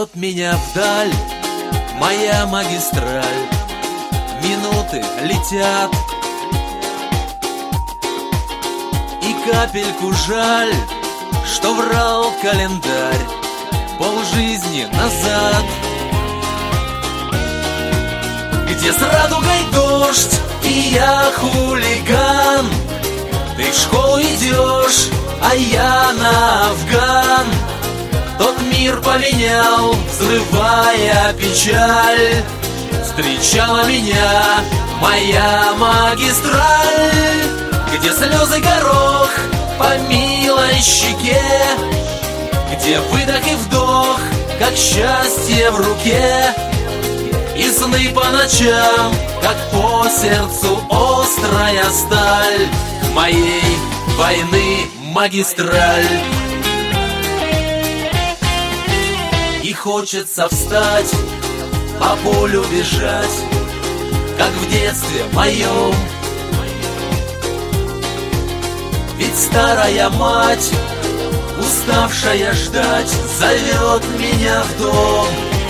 зовет меня вдаль моя магистраль. Минуты летят, и капельку жаль, что врал календарь полжизни назад. Где с радугой дождь, и я хулиган. Ты в школу идешь, а я на Афган. Тот мир поменял, взрывая печаль. Встречала меня моя магистраль, где слезы горох по милой щеке, где выдох и вдох, как счастье в руке, и сны по ночам, как по сердцу острая сталь моей войны магистраль. И хочется встать, по полю бежать, как в детстве моем. Ведь старая мать, уставшая ждать, зовет меня в дом,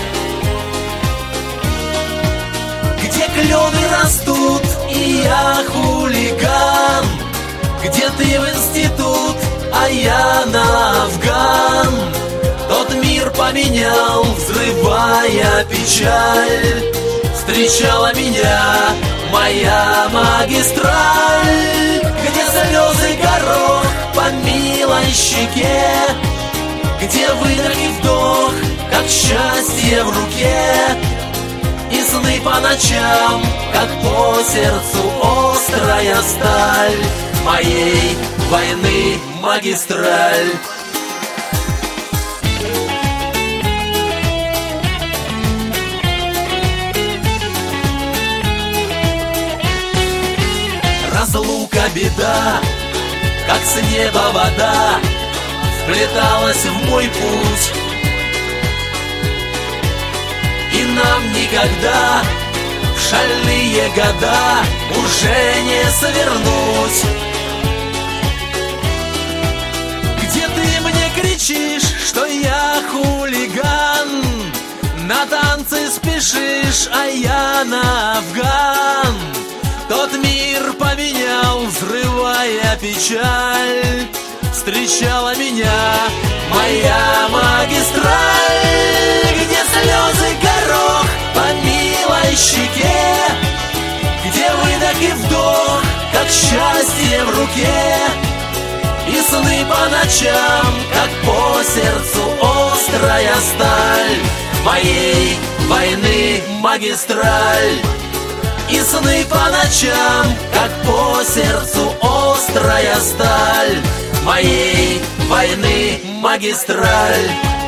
где клены растут, и я хулиган, где ты в институт, а я на Афган. Тот мир поменял, взрывая печаль. Встречала меня моя магистраль, где слезы горох по милой щеке, где выдох и вдох, как счастье в руке, и сны по ночам, как по сердцу острая сталь моей войны магистраль. Разлука беда, как с неба вода, вплеталась в мой путь, и нам никогда в шальные года уже не свернуть. Где ты мне кричишь, что я хулиган, на танцы спешишь, а я на Афган. Тот мир поменял, взрывая печаль. Встречала меня моя магистраль, где слезы горох по милой щеке, где выдох и вдох, как счастье в руке, и сны по ночам, как по сердцу острая сталь моей войны магистраль. И сны по ночам, как по сердцу острая сталь моей войны магистраль.